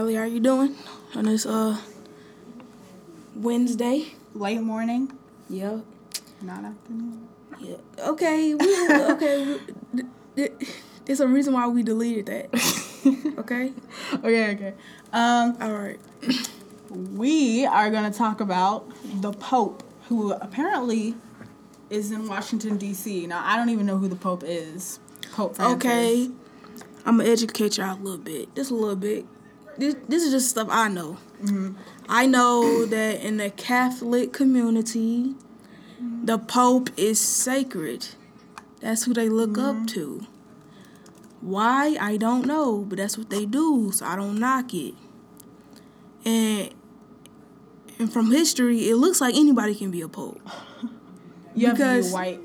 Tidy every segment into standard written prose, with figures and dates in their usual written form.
Carly, how you doing on this Wednesday? Late morning. Yep. Not afternoon. Yeah. Okay. There's a reason why we deleted that. Okay. Okay. All right. We are gonna talk about the Pope, who apparently is in Washington D.C. Now I don't even know who the Pope is. Pope Francis. Okay. I'm gonna educate y'all a little bit. Just a little bit. This is just stuff I know. Mm-hmm. I know that in the Catholic community, the Pope is sacred. That's who they look up to. Why? I don't know, but that's what they do, so I don't knock it. And from history, it looks like anybody can be a pope. You have to be white.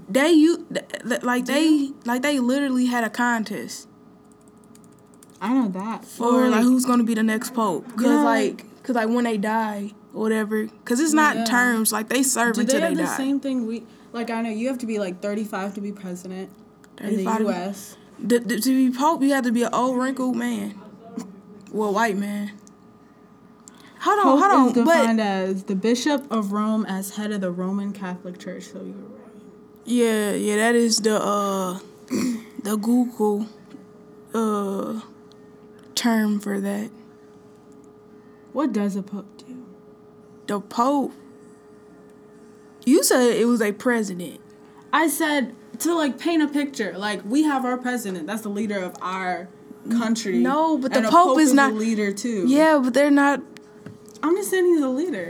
They literally had a contest. I know that. For like who's gonna be the next pope? Cause when they die or whatever. Cause it's not terms, like they serve until they die. Do they have the same thing I know you have to be like 35 to be president in the U.S. To be pope, you have to be an old wrinkled man. Well, white man. Hold on. Is defined as the Bishop of Rome as head of the Roman Catholic Church. So you're right. Yeah, that is the Google term for that. What does a pope do? The Pope. You said it was a president. I said to paint a picture. We have our president. That's the leader of our country. No, but the and Pope is not a leader too. Yeah, but they're not. I'm just saying he's a leader.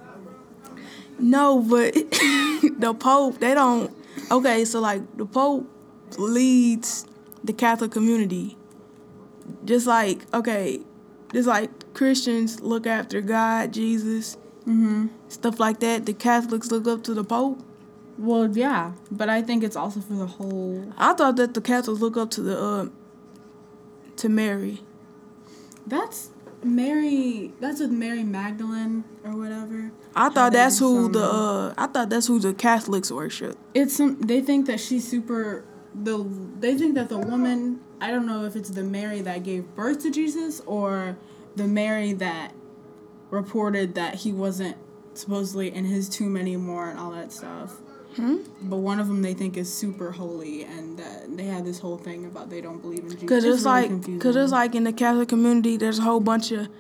No, but the Pope, they don't. Okay, so the Pope leads the Catholic community. Just like Christians look after God, Jesus, stuff like that. The Catholics look up to the Pope. Well, yeah, but I think it's also for the whole. I thought that the Catholics look up to to Mary. That's Mary. That's with Mary Magdalene or whatever. I thought that's who the Catholics worship. They think that she's super. They think that the woman. I don't know if it's the Mary that gave birth to Jesus or the Mary that reported that he wasn't supposedly in his tomb anymore and all that stuff. But one of them they think is super holy, and that they have this whole thing about they don't believe in Jesus. Because it's in the Catholic community, there's a whole bunch of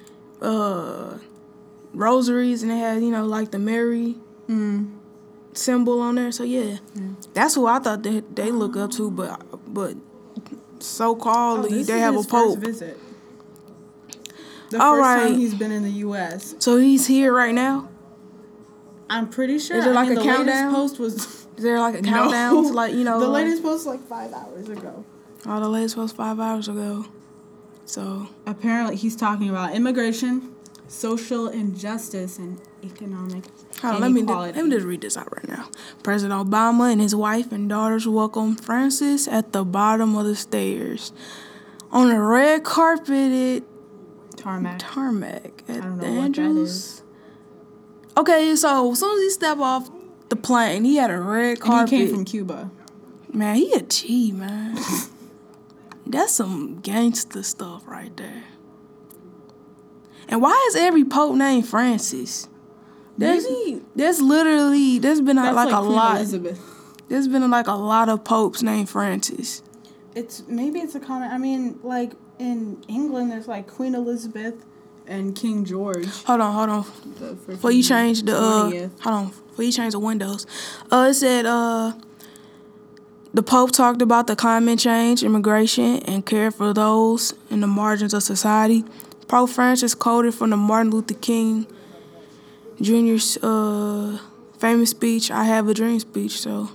rosaries, and they have the Mary symbol on there. So that's who I thought they look up to. But so-called they have a pope. First visit. The first time he's been in the U.S. So he's here right now? I'm pretty sure. Is there a countdown? Is there a countdown to The latest post was 5 hours ago. Oh, the latest post 5 hours ago. So apparently he's talking about immigration, social injustice, and economic inequality. Let me just read this out right now. President Obama and his wife and daughters welcome Francis at the bottom of the stairs on a red carpeted tarmac at the Andrews. Okay, so as soon as he stepped off the plane, he had a red carpet. And he came from Cuba. Man, he a G, man. That's some gangster stuff right there. And why is every pope named Francis? There's been a lot. Elizabeth. There's been a lot of popes named Francis. It's a common. I mean, in England, there's Queen Elizabeth and King George. Hold on. Before you change before you change the windows, it said the Pope talked about the climate change, immigration, and care for those in the margins of society. Pope Francis quoted from the Martin Luther King Jr.'s famous speech, "I Have a Dream" speech. So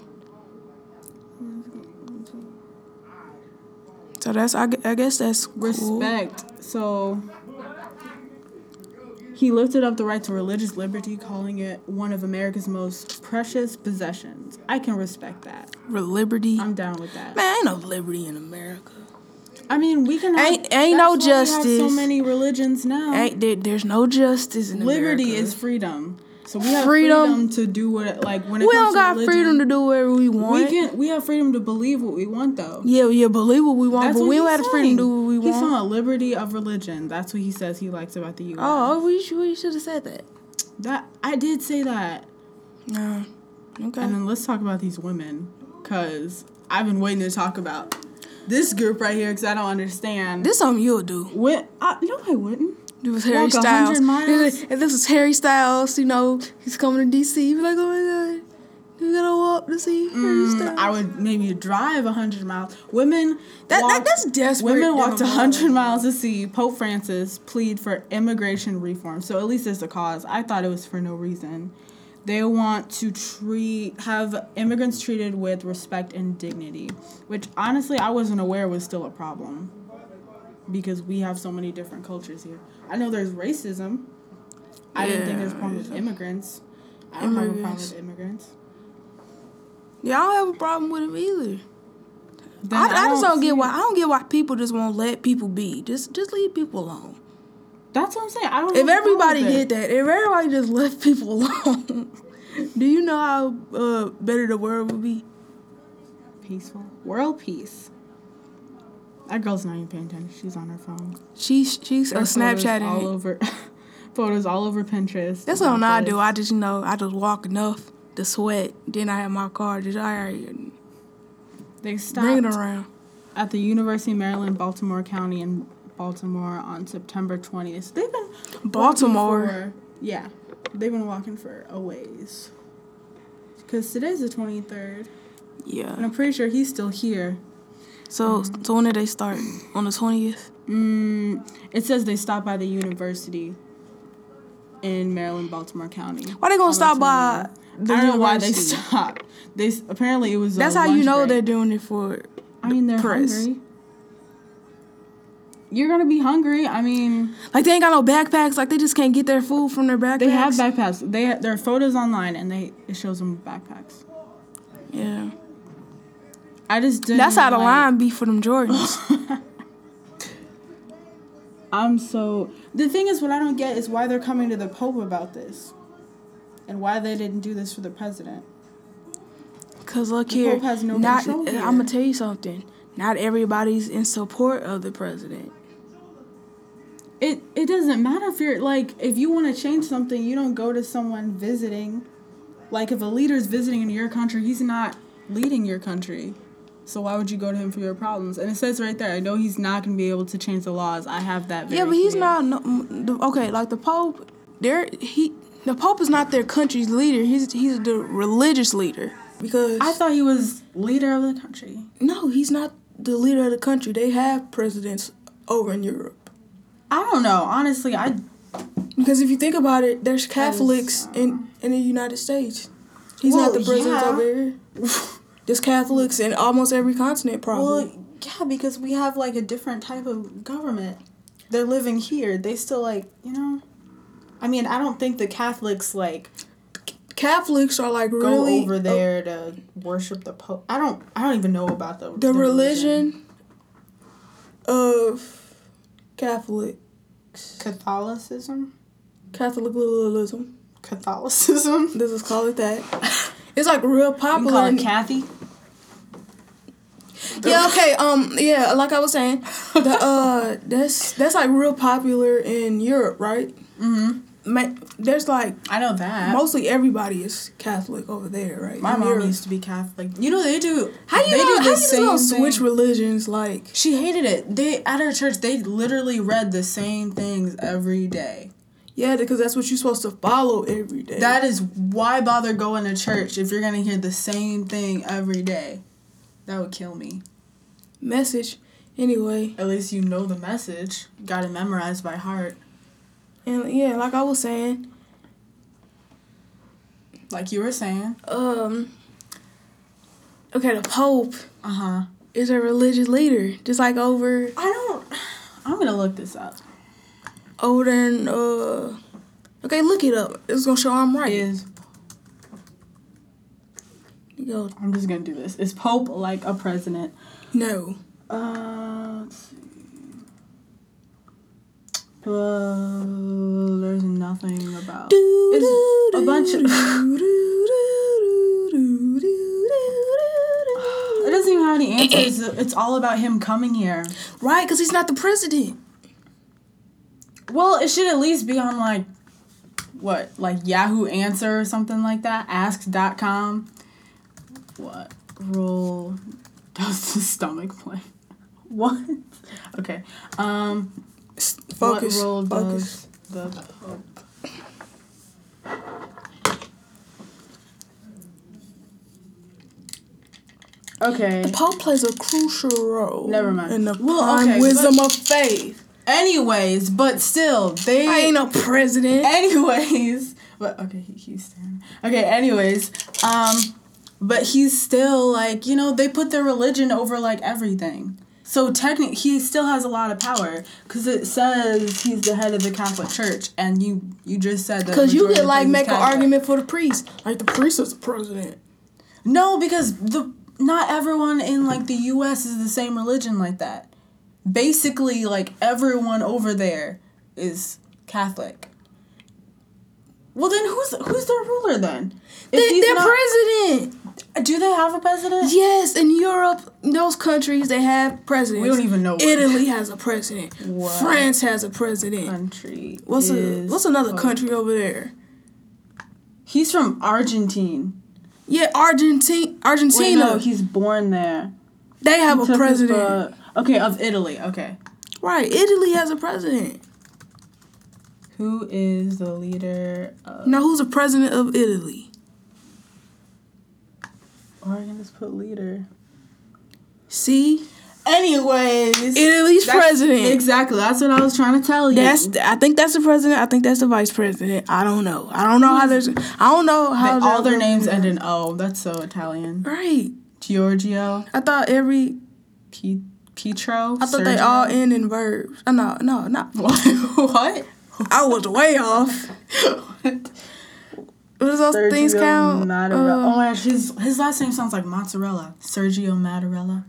that's I guess that's cool. Respect. So he lifted up the right to religious liberty, calling it one of America's most precious possessions. I can respect that. Liberty? I'm down with that. Man, ain't no liberty in America. I mean, we can have... Ain't no justice. We have so many religions now. There's no justice in Liberty America. is freedom. So we have freedom to do what, like, when it comes to religion. We don't got freedom to do whatever we want. We have freedom to believe what we want, though. Yeah, believe what we want, but we don't have the freedom to do what we want. He's talking about liberty of religion. That's what he says he likes about the U.S. Oh, we should have said that. I did say that. No. Okay. And then let's talk about these women, because I've been waiting to talk about this group right here, because I don't understand. This something you'll do. No, I wouldn't. It was Harry Styles. And this is Harry Styles, you know, he's coming to D.C. You'd be like, oh my God, you gotta walk to see Harry Styles. I would maybe drive 100 miles. Women that's desperate. Women walked 100 miles to see Pope Francis plead for immigration reform. So at least there's a cause. I thought it was for no reason. They want to have immigrants treated with respect and dignity, which honestly I wasn't aware was still a problem, because we have so many different cultures here. I know there's racism. I didn't think there's a problem with immigrants. I don't have a problem with immigrants. Yeah, I don't have a problem with them either. I just don't get why. I don't get why people just won't let people be. Just leave people alone. That's what I'm saying. I don't. If everybody did that, if everybody just left people alone, do you know how better the world would be? Peaceful. World peace. That girl's not even paying attention. She's on her phone. She's Snapchatting all over. Photos all over Pinterest. That's what I do. I just walk enough to sweat. Then I have my car. They stopped bring it around at the University of Maryland, Baltimore County in Baltimore on September 20th. They've been Baltimore. They've been walking for a ways. Because today's the 23rd. Yeah. And I'm pretty sure he's still here. So when did they start? On the 20th? It says they stopped by the university in Maryland, Baltimore County. Why they gonna stop by the university? I don't know why they stopped. Apparently it was. That's how you know they're doing it for. They're hungry. You're gonna be hungry. I mean, like they ain't got no backpacks. Like they just can't get their food from their backpacks. They have backpacks. There are photos online, and it shows them backpacks. Yeah. I just didn't. That's how the line be for them Jordans. The thing is, what I don't get is why they're coming to the Pope about this, and why they didn't do this for the president. Cause look the here, Pope has no control here. I'm gonna tell you something. Not everybody's in support of the president. It doesn't matter if you want to change something, you don't go to someone visiting. Like if a leader's visiting in your country, he's not leading your country. So why would you go to him for your problems? And it says right there, I know he's not going to be able to change the laws. I have that very but he's clear. not. Okay, like the Pope, the Pope is not their country's leader. He's the religious leader. Because I thought he was leader of the country. No, he's not the leader of the country. They have presidents over in Europe. I don't know. Honestly, because if you think about it, there's Catholics in the United States. He's not the president over here. There's Catholics in almost every continent, probably. Well, yeah, because we have, a different type of government. They're living here. They still, I mean, I don't think the Catholics, Catholics are, really... Go over there to worship the Pope. I don't even know about the religion of Catholics. Catholicism? Catholicism. Catholicism? Let's just call it that. It's real popular. You call it Kathy? Yeah, okay. Yeah, like I was saying, that's real popular in Europe, right? Mm-hmm. There's I know that. Mostly everybody is Catholic over there, right? My mom used to be Catholic. You know they do. How do you switch religions? She hated it. At her church they literally read the same things every day. Yeah, because that's what you're supposed to follow every day. That is why bother going to church if you're going to hear the same thing every day. That would kill me. Message. Anyway. At least you know the message. Got it memorized by heart. And yeah, like I was saying. Like you were saying. Okay, the Pope. Is a religious leader. Just over. I'm going to look this up. Over in, okay, look it up. It's gonna show I'm right. Go. I'm just gonna do this. Is Pope like a president? No. Let's see. There's nothing about. A bunch It doesn't even have any answers. It's all about him coming here. Right, because he's not the president. Well, it should at least be on, like, what? Like Yahoo Answer or something like that? Ask.com. What role does the stomach play? What? Okay. Focus. What role does the Pope... Okay. The Pope plays a crucial role. Never mind. In the wisdom of faith. Anyways, but still, I ain't no president. Anyways, but okay, he's staring. Okay, anyways, but he's still like, you know, they put their religion over like everything. So technically, he still has a lot of power because it says he's the head of the Catholic Church, and you just said that. Because you could like make an argument for the priest, like the priest is the president. No, because not everyone in like the U.S. is the same religion like that. Basically, like, everyone over there is Catholic. Well, then who's their ruler, then? Their president. Do they have a president? Yes, in Europe, those countries, they have presidents. We don't even know. Italy has a president. What? France has a president. Country What's another country over there? He's from Argentina. Yeah, Argentina. Wait, no, he's born there. They have a president. Okay, of Italy. Okay. Right. Italy has a president. Who is the leader of... No, who's the president of Italy? Or I can just put leader. See? Anyways. Italy's president. Exactly. That's what I was trying to tell you. I think that's the president. I think that's the vice president. I don't know. I don't know how all their names end in O. That's so Italian. Right. Giorgio. I thought every... Pietro? I thought Sergio? They all end in verbs. No, not... What? I was way off. What does those Sergio things count? Oh my gosh, his last name sounds like mozzarella. Sergio Mattarella.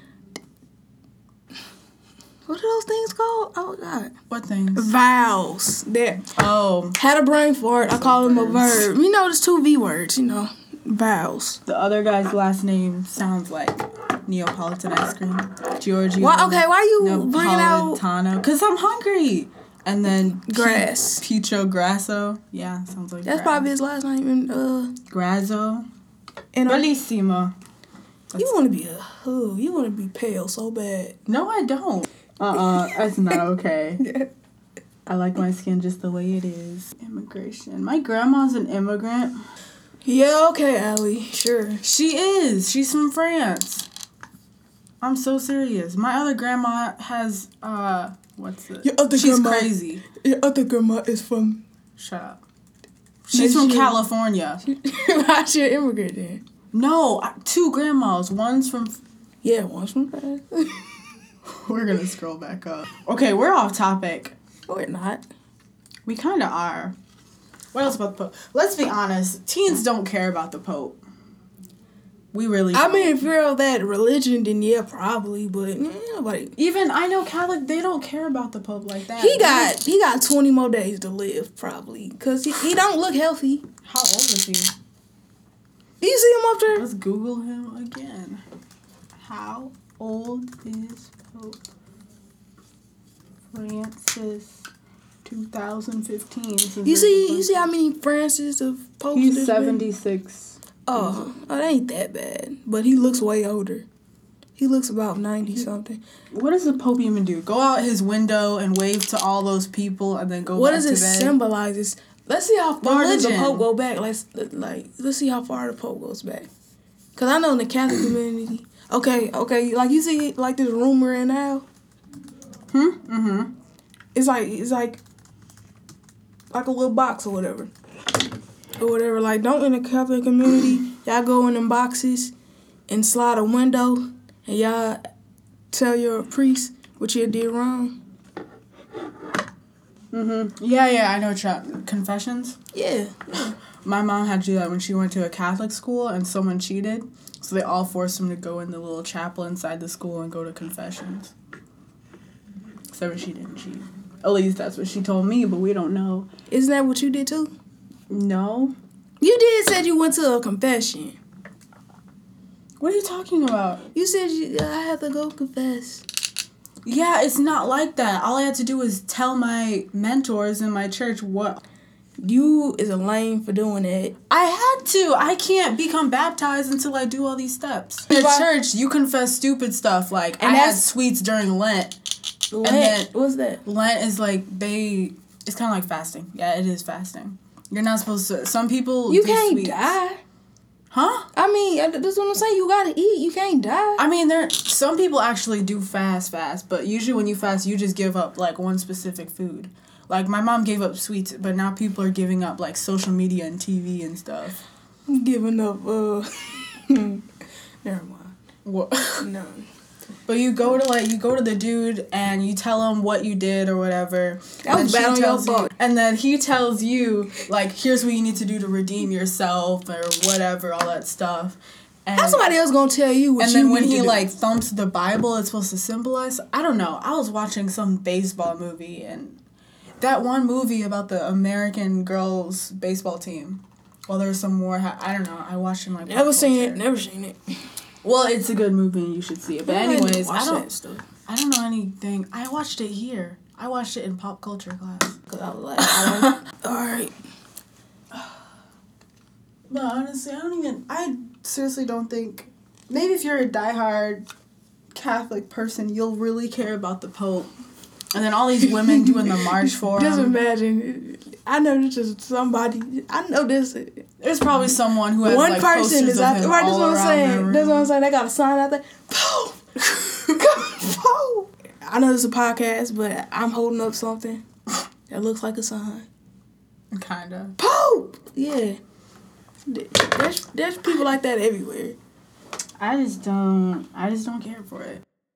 What are those things called? Oh God. What things? Vowels. There. Oh. Had a brain fart. I call them a verb. You know, there's 2 V words, you know. Vowels. The other guy's last name sounds like Neapolitan ice cream. Giorgio. Why you bringing out... Because I'm hungry. And then... Grass. Pietro Grasso. Yeah, sounds like That's probably his last name. Grasso. Bellissimo. You want to be pale so bad. No, I don't. That's not okay. Yeah. I like my skin just the way it is. Immigration. My grandma's an immigrant. Yeah, okay, Allie. Sure. She is. She's from France. I'm so serious. My other grandma has, what's it? She's crazy. Your other grandma is from... Shut up. She's from California. How's she an immigrant then? No, 2 grandmas. One's from... Yeah, one's from France. We're going to scroll back up. Okay, we're off topic. No, we're not. We kind of are. What else about the Pope? Let's be honest. Teens don't care about the Pope. We really don't. I mean, if you're of that religion, then yeah, probably. But nobody. Even I know Catholic, they don't care about the Pope like that. He got 20 more days to live, probably, because he don't look healthy. How old is he? Do you see him up there? Let's Google him again. How old is Pope Francis? 2015. You see how many Francis of popes? He's 76. Oh, it ain't that bad. But he looks way older. He looks about 90 something. What does the Pope even do? Go out his window and wave to all those people and then go back to bed? What does it symbolize? Let's see how far does the Pope go back. Let's see how far the Pope goes back. Cause I know in the Catholic community. Okay. Like you see, like this room we're in now. Mm-hmm. It's like a little box or whatever. Like, don't in the Catholic community, y'all go in them boxes and slide a window and y'all tell your priest what you did wrong. Mm-hmm. Yeah, I know. Confessions? Yeah. My mom had to do that when she went to a Catholic school and someone cheated. So they all forced him to go in the little chapel inside the school and go to confessions. Except she didn't cheat. At least that's what she told me, but we don't know. Isn't that what you did too? No. You did said you went to a confession. What are you talking about? You said I have to go confess. Yeah, it's not like that. All I had to do was tell my mentors in my church what... You is a lame for doing that. I had to. I can't become baptized until I do all these steps. In the church, you confess stupid stuff. Like, and I had sweets during Lent. And then, what's that? Lent is like, it's kind of like fasting. Yeah, it is fasting. You're not supposed to... Some people You can't sweets. Die. Huh? I mean, that's what I'm saying. You gotta eat. You can't die. I mean, some people actually do fast, but usually when you fast, you just give up, like, one specific food. Like, my mom gave up sweets, but now people are giving up, like, social media and TV and stuff. I'm giving up, never mind. What? No. But you go to the dude and you tell him what you did or whatever. That was bad on your part. And then he tells you, like, here's what you need to do to redeem yourself or whatever, all that stuff. And how somebody else gonna tell you what you need to do? And then when he, like, thumps the Bible, it's supposed to symbolize... I don't know. I was watching some baseball movie, and that one movie about the American girls baseball team. Well, there's some more... I don't know. I watched it in, like... Never seen it. Well, it's a good movie and you should see it. But anyways, I don't know anything. I watched it here. I watched it in pop culture class. Cause I was like, alright. But honestly, I seriously don't think, maybe if you're a diehard Catholic person, you'll really care about the Pope. And then all these women doing the march for him. Just imagine. I know this is somebody. I know this. There's probably someone who has one like person posters is of out him there. Right, all that's what I'm saying. That's what I'm saying. They got a sign out there. Pope! Pope! I know this is a podcast, but I'm holding up something that looks like a sign. Kinda. Pope! Yeah. There's people like that everywhere. I just don't care for it.